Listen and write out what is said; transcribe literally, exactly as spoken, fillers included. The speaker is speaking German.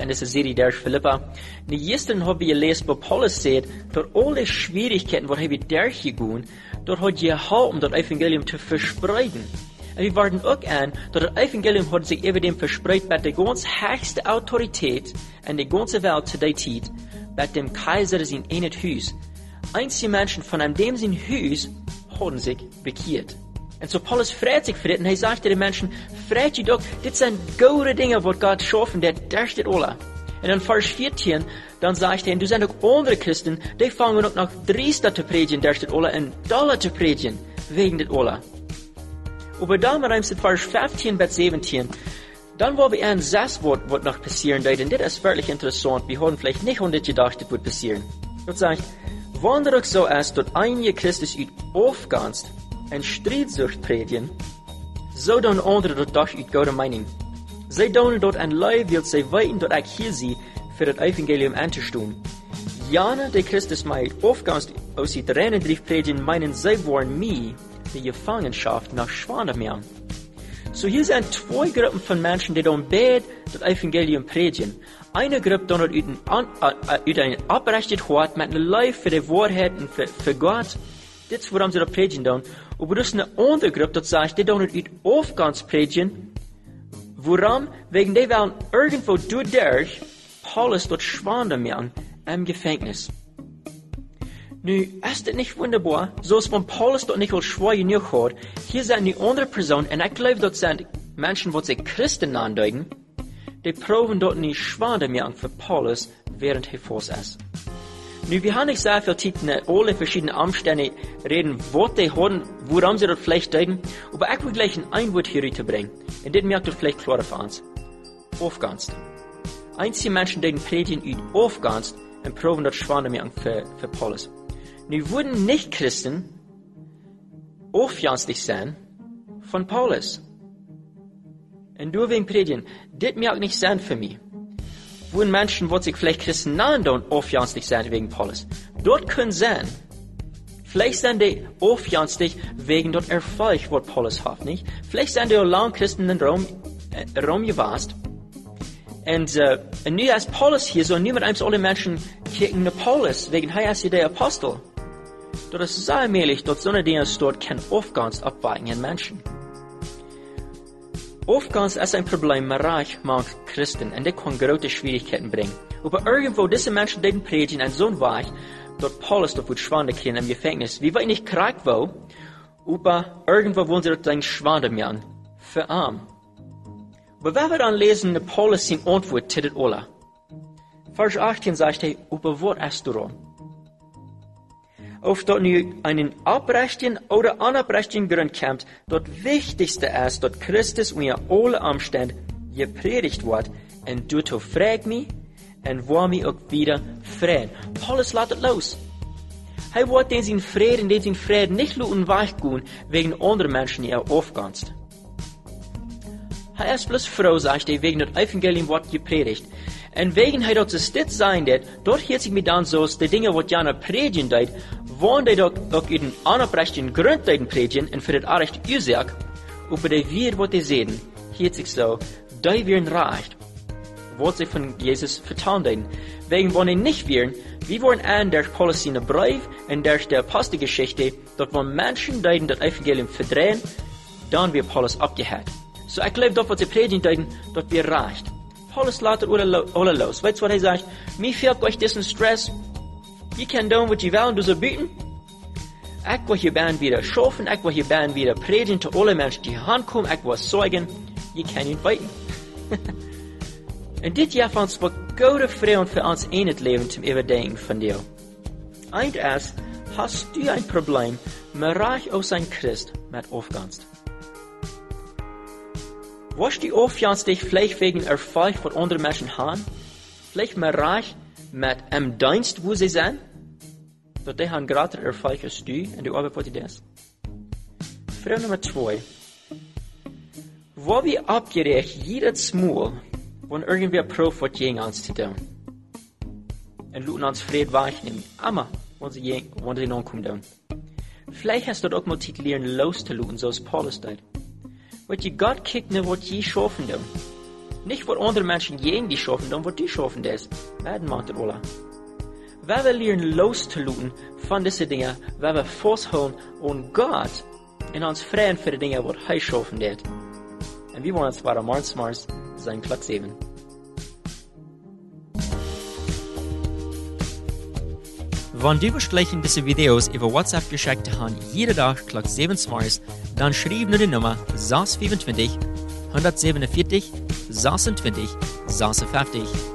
in dieser Serie der Philippa. Die gestern haben wir gelesen, wo Paulus sagt, dass alle Schwierigkeiten, die wir durchgegangen, dort hat geholfen, das Evangelium zu verspreiten. Und wir warten auch an, dass das Evangelium hat sich über dem verspreit bei der ganz höchsten Autorität in der ganzen Welt zu der Zeit, bei dem Kaiser sein eines Haus. Einzige Menschen von dem sein Haus haben sich bekehrt. Und so Paulus freut sich für das, und er sagt den Menschen, freut euch doch, das sind gute Dinge, die Gott schaffen, der dürstet alle. Und in Vers vierzehn, dann sagt er, du sind auch andere Christen, die fangen auch nach Dresden zu predigen, dürstet alle, und Dollar zu predigen, wegen das alle. Aber dann, wenn wir Vers fünfzehn bis siebzehn, dann wollen wir ein sechs Wort, was noch passieren wird, und das ist wirklich interessant. Wir haben vielleicht nicht an das gedacht, das wird passieren. Das sagt, wenn es so ist, dass einige Christus ut aufgangst, en strijdzucht predigen, so dan andere dat dag uit gode mening. Zij doen dat en lui wil zij weten dat ik hier zie, voor het evangelium aan te staan. Jana, die Christus mij aufgangst aus die reinen brief predigen, meinen zij waren mij, die Gefangenschaft nach Schwanemeer. So hier sind zwei Gruppen von Menschen, die dann beide das Evangelium predigen. Eine Gruppe, die uit een, uit een oprechtet hart, met een lijf voor de waarheid en voor, voor God. Dat is waarom ze dat predigen doen. Aber das ist eine andere Gruppe, die sagt, die doen het aufgangs predigen. Waarom? Wegen die wollen irgendwo durch Paulus dort Schwanemeer im Gefängnis. Nu, ist das nicht wunderbar? So ist von Paulus dort nicht al schwer genug hat. Hier sind die andere Personen, und ich glaube, dort sind Menschen, die sich Christen andeuten, die proben dort nicht Schwanemeer für Paulus, während er vor ist. Nu, wir haben nicht sehr viel Zeit, in alle verschiedenen Umstände reden, was die haben, woran sie das vielleicht deuten, aber ich will gleich ein Wort hier rüberbringen. Und das merkt ihr vielleicht klarer für uns. Aufgangst. Einzige Menschen, die predigen ut aufgangst, und proben das Schwanemeer für, für Paulus. Nu, würden Nicht-Christen aufjanstig sein von Paulus. Und du wegen predigen, das merkt nicht sein für mich. Würden Menschen, die sich vielleicht Christen nahen, aufjanstig sein wegen Paulus. Dort können sein. Vielleicht sind die aufjanstig wegen dort Erfolg, was Paulus hat, nicht? Vielleicht sind die auch lang Christen in Rom, äh, Rom gewast. Und, äh, und nu ist Paulus hier, so niemand eins alle Menschen kicken nach Paulus, wegen er ist der Apostel. Dort ist sehr möglich, dass so eine Dinge dort kein Aufgangs abweichen in Menschen. Aufgangs ist ein Problem, reich manch Christen, und das kann große Schwierigkeiten bringen. Aber irgendwo, diese Menschen, die predigen, ein so Weg, dort Paulus dort wird Schwander kriegen im Gefängnis. Wir wollen nicht krank wo, aber irgendwo wollen sie dort ein Schwander für arm. Aber wenn wir dann lesen, Paulus seine Antwort zu das alle. Vers achtzehn sagt er, über was ist du da? Ob dort nu einen abrechten oder unabrechten Grund kommt, dort Wichtigste ist, dass Christus unter alle Umstände gepredigt wird, und du to frag mich, und wo mich auch wieder freuen. Paulus lässt es los. Er wird den sein Frieden, den sein Frieden nicht luten weichgehen, wegen anderen Menschen, die er aufgangst. Er ist bloß froh, sagt er, wegen das Evangelium wird gepredigt. Und wegen er dort das dit sein det, dort hielt sich mir dann so, die Dinge, die Jana predigen deit, wollen die dort auch in unabrechten Grund deuten predigen, und für das Arrecht Ursache, über die wir, was die sehen, hielt sich so, die werden recht, was sie von Jesus vertrauen deuten. Wegen, wenn die nicht wären, wir wollen an der Paulus seine Brief, und der der Apostelgeschichte, dort wenn Menschen deuten das Evangelium verdrehen, dann wird Paulus abgehakt. So, ich glaube, dort, was sie predigen deuten, dort wird recht. Paulus lässt alle los. Weißt du, was er sagt? Mir fehlt euch diesen Stress. Ihr könnt tun, was ihr wollt, du so bieten. Ich will hier bauen wieder schaffen, ich will hier bauen wieder predigen zu allen Menschen, die herankommen, ich will sorgen, ihr könnt ihn weiten. Und dit Jahr von uns war gute Freude für uns in das Leben zum Überdenken von dir. Eins ist, hast du ein Problem, mit reich aus ein Christ mit aufgangst. Was die aufjans dich vielleicht wegen Erfolg von anderen Menschen haben? Vielleicht mehr reich mit einem Dienst, wo sie sind? Dort die haben gerade Erfolg als du und du arbeitest für das. Frage Nummer zwei. Wo wir abgerecht jedes Mal, wenn irgendwer probt, was gegen uns zu tun? Und luten uns Fried wahrnehmen. Aber, wenn sie, wenn sie noch kommen. Vielleicht hast du dort auch mal titulieren, loszuluten, so als Paulus dort. Wat je Gott kijkt naar wat je schaffen doen. Nicht, was andere Menschen gegen die schaffen, dann was die schaffen das. Werden macht das alle. Wenn wir lernen loszuluten von diesen Dingen, wenn wir festhalten an Gott und uns freuen für die Dinge, was er schaffen wird. Und wir wollen uns weiter Mars Mars sein Klock sieben. Wenn du gleich diese Videos über WhatsApp geschickt hast, jeden Tag Klock sieben Mars, dann schreib nur die Nummer sechs fünfundzwanzig, hundertsiebenundvierzig, sechsundzwanzig, sechsundfünfzig.